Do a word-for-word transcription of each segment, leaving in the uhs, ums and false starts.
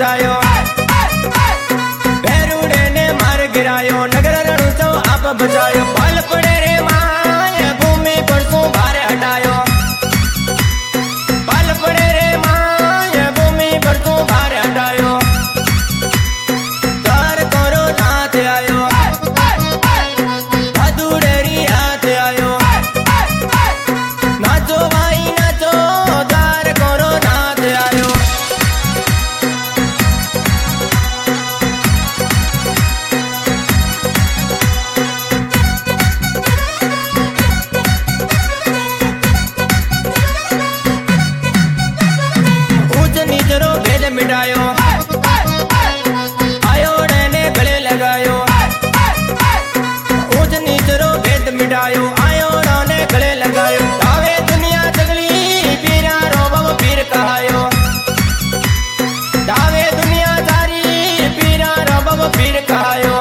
बचायो, भैरूड़े ने मार गिरायो, नगर रणुचो आप बचायो। पल पड़े रे माय भूमि पर सो भार हटायो, पल पड़े रे माय भूमि पर सो भार हटायो। तार करो नाथ आयो, भादुड़ेरी हाथ आयो, नाचो भाई नाचो, तार करो नाथ आयो। मिटायो आयोड़े ने गले लगायो, ऊंच नीच रो भेद मिटायो, आयोड़ा ने गले लगायो। आवे दुनिया जगली पीरा रो बब पीर कहायो, आवे दुनिया सारी पीरा रो बब पीर कहायो।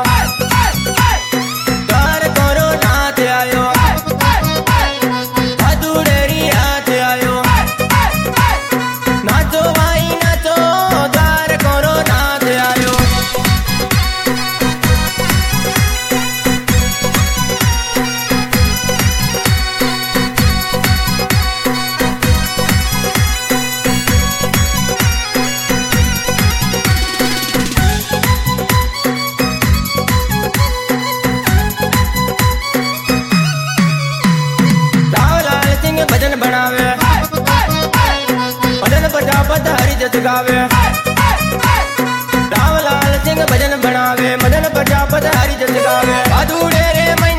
तार करो नाथ आयो, भादुड़ेरी हाथ आयो, नाचो भाई नाचो, तार करो नाथ आयो। रावलाल सिंह भजन बनावे, भजन प्रजापत हरि जस गावे। रावलाल सिंह भजन बनावे, भजन प्रजापत हरि जस गावे। भादुड़े रे